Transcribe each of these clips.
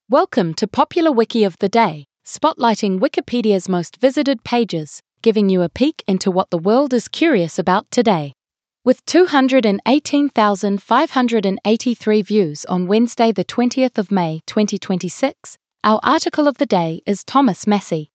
Welcome to Popular Wiki of the Day, spotlighting Wikipedia's most visited pages, giving you a peek into what the world is curious about today. With 218,583 views on Wednesday the 20th of May 2026, our article of the day is Thomas Massie.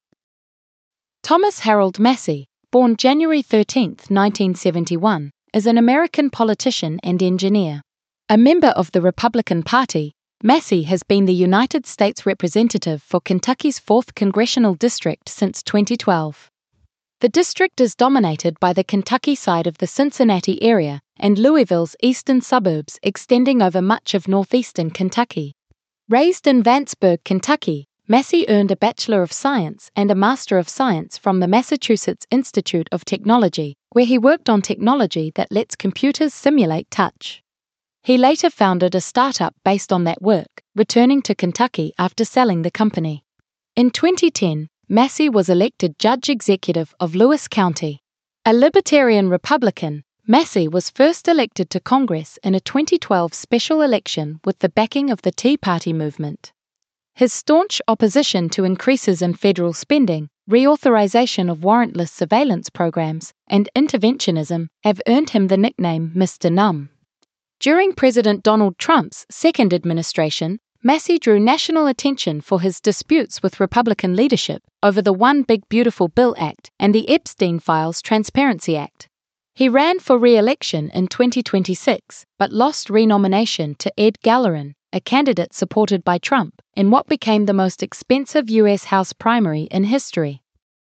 Thomas Harold Massie, born January 13, 1971, is an American politician and engineer. A member of the Republican Party, Massie has been the United States Representative for Kentucky's 4th Congressional District since 2012. The district is dominated by the Kentucky side of the Cincinnati area and Louisville's eastern suburbs extending over much of northeastern Kentucky. Raised in Vanceburg, Kentucky, Massie earned a Bachelor of Science and a Master of Science from the Massachusetts Institute of Technology, where he worked on technology that lets computers simulate touch. He later founded a startup based on that work, returning to Kentucky after selling the company. In 2010, Massie was elected Judge Executive of Lewis County. A Libertarian Republican, Massie was first elected to Congress in a 2012 special election with the backing of the Tea Party movement. His staunch opposition to increases in federal spending, reauthorization of warrantless surveillance programs, and interventionism have earned him the nickname Mr. Numb. During President Donald Trump's second administration, Massie drew national attention for his disputes with Republican leadership over the One Big Beautiful Bill Act and the Epstein Files Transparency Act. He ran for re-election in 2026, but lost renomination to Ed Gallerin, a candidate supported by Trump, in what became the most expensive U.S. House primary in history.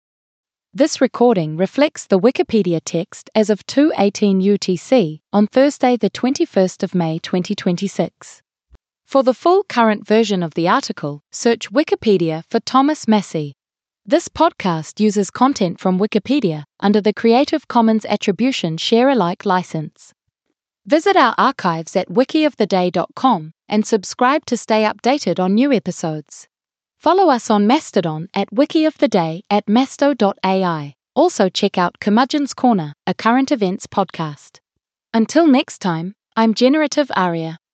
This recording reflects the Wikipedia text as of 2:18 UTC on Thursday the 21st of May 2026. For the full current version of the article, search Wikipedia for Thomas Massie. This podcast uses content from Wikipedia under the Creative Commons Attribution Share-alike license. Visit our archives at wikioftheday.com and subscribe to stay updated on new episodes. Follow us on Mastodon at wikioftheday@masto.ai. Also check out Curmudgeon's Corner, a current events podcast. Until next time, I'm Generative Aria.